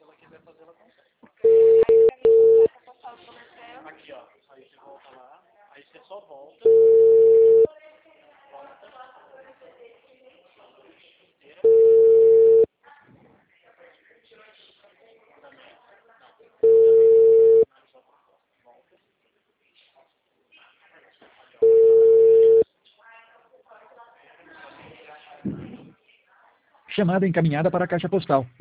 ela quiser fazer, ela consegue. Aqui, ó. Aí você volta lá. Aí você só volta. Chamada encaminhada para a caixa postal.